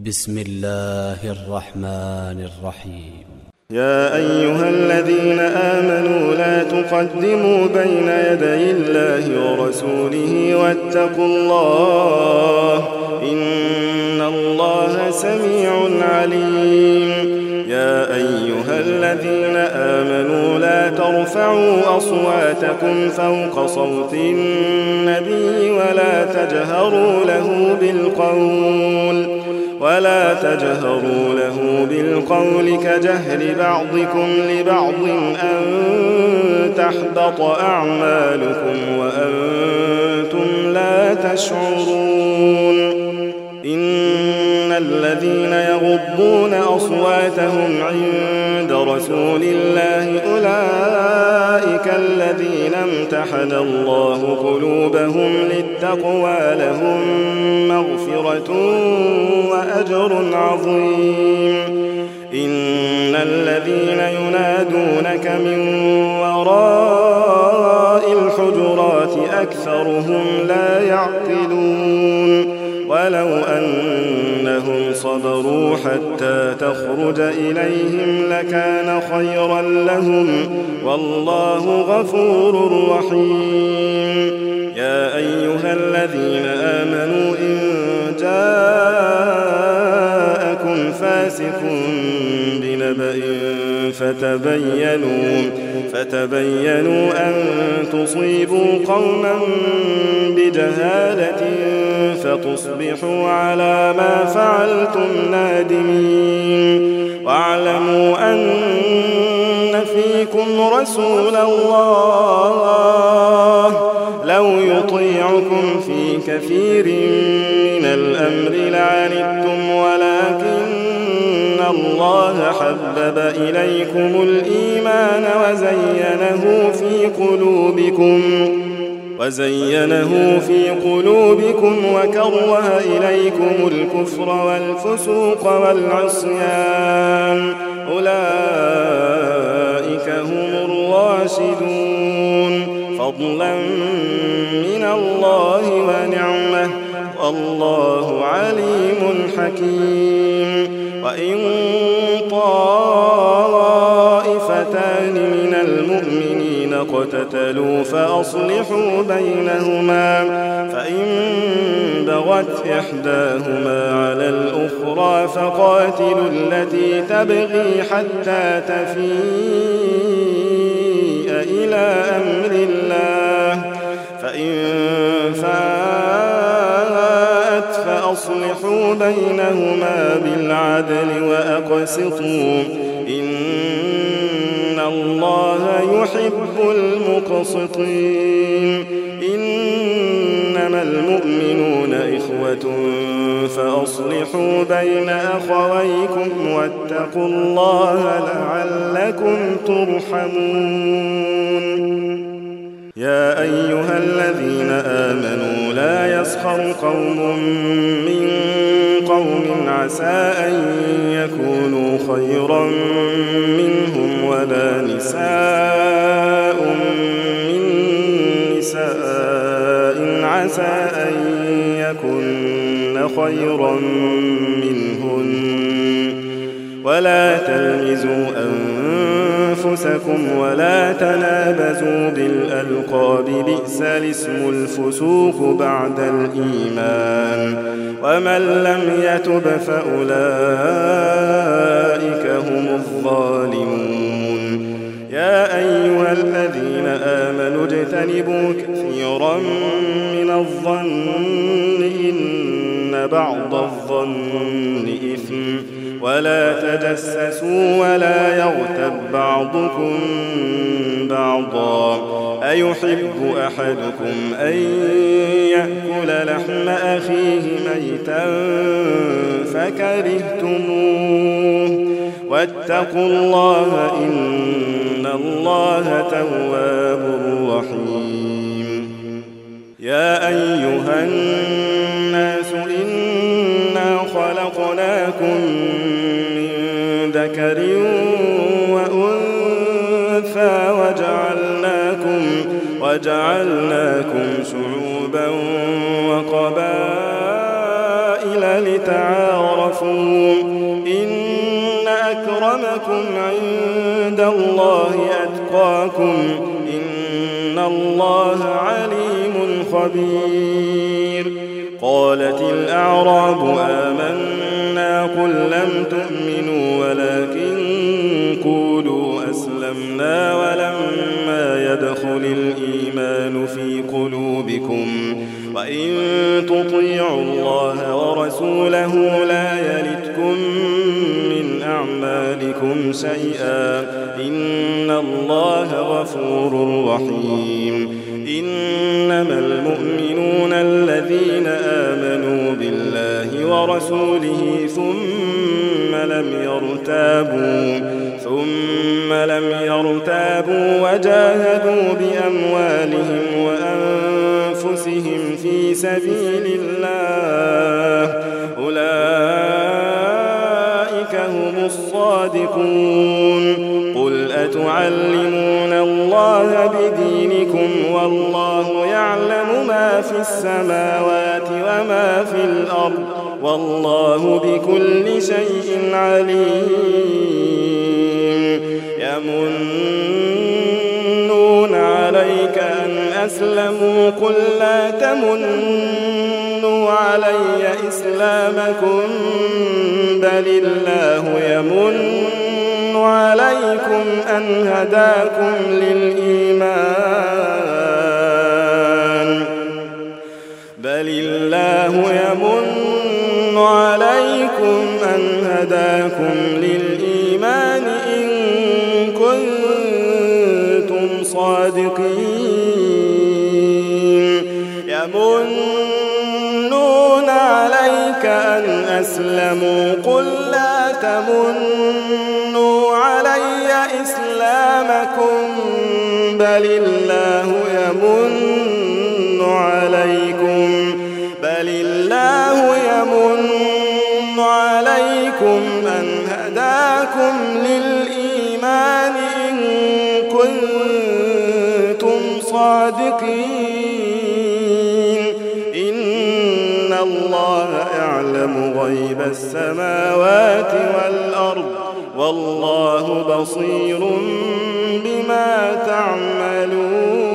بسم الله الرحمن الرحيم. يا أيها الذين آمنوا لا تقدموا بين يدي الله ورسوله واتقوا الله إن الله سميع عليم. يا أيها الذين آمنوا لا ترفعوا أصواتكم فوق صوت النبي ولا تجهروا له بالقول كجهر بعضكم لبعض أن تحبط أعمالكم وأنتم لا تشعرون. إن الذين يغضون أصواتهم عند رسول الله أولئك الذين امتحن الله قلوبهم للتقوى لهم مغفرة وأجر عظيم. إن الذين ينادونك من وراء الحجرات أكثرهم لا يعقلون. ولو أنهم صبروا حتى تخرج إليهم لكان خيرا لهم والله غفور رحيم. يا أيها الذين آمنوا إن جاءكم فاسق بنبأ فتبينوا أن تصيبوا قوما بجهالة فتصبحوا على ما فعلتم نادمين. واعلموا أن فيكم رسول الله لو يطيعكم في كثير من الأمر لعنتم ولكن الله حبب إليكم الإيمان وزينه في قلوبكم وكره إليكم الكفر والفسوق والعصيان أولئك هم الراشدون فضلا من الله ونعمة والله عليم حكيم. وإن طائفتان من المؤمنين اقتتلوا فأصلحوا بينهما فإن بغت إحداهما على الأخرى فقاتلوا التي تبغي حتى تفيء إلى أمر الله فإن فاءت فأصلحوا بينهما بالعدل وأقسطوا إن الله يحب المقسطين. إنما المؤمنون إخوة فأصلحوا بين أخويكم واتقوا الله لعلكم ترحمون. يا أيها الذين آمنوا لا يسخر قوم من قوم عسى أن يكونوا خيرا منهم ولا نساء من نساء عسى أن يكن خيرا منهن ولا تلمزوا أنفسكم ولا تنابزوا بالألقاب بئس الاسم الفسوق بعد الإيمان ومن لم يتب فأولئك هم الظالمون. يا أيها الذين آمنوا اجتنبوا كثيرا من الظن إن بعض الظن إثم ولا تجسسوا ولا يغتب بعضكم بعضا أيحب أحدكم أن يأكل لحم أخيه ميتا فكرهتموه واتقوا الله إن الله تواب رحيم. يا أيها الناس إنا خلقناكم من ذكر وأنثى وجعلناكم شعوبا وقبائل ولتعارفوا إن أكرمكم عند الله أتقاكم إن الله عليم خبير. قالت الأعراب آمنا قل لم تؤمنوا ولكن قولوا أسلمنا ولما يدخل الإيمان في قلوبكم وإن تطيعوا الله ورسوله لا يلتكم من أعمالكم شيئا إن الله غفور رحيم. إنما المؤمنون الذين آمنوا بالله ورسوله ثم لم يرتابوا وجاهدوا بأموالهم وأنفسهم في سبيل الله أولئك هم الصادقون. قل أتعلمون الله بدينكم والله يعلم ما في السماوات وما في الأرض والله بكل شيء عليم. يمنون عليك أن أسلموا قل لا تمنوا علي إسلامكم بل الله يمن عليكم أن هداكم للإيمان بل الله يمن عليكم أن هداكم للإيمان إن كنتم صادقين. يمنون عليك أن أسلموا قل لا تمنوا علي إسلامكم بل الله يمن عليكم أن هداكم للإيمان إن كنتم صادقين. إن الله يعلم غيب السماوات والأرض والله بصير بما تعملون.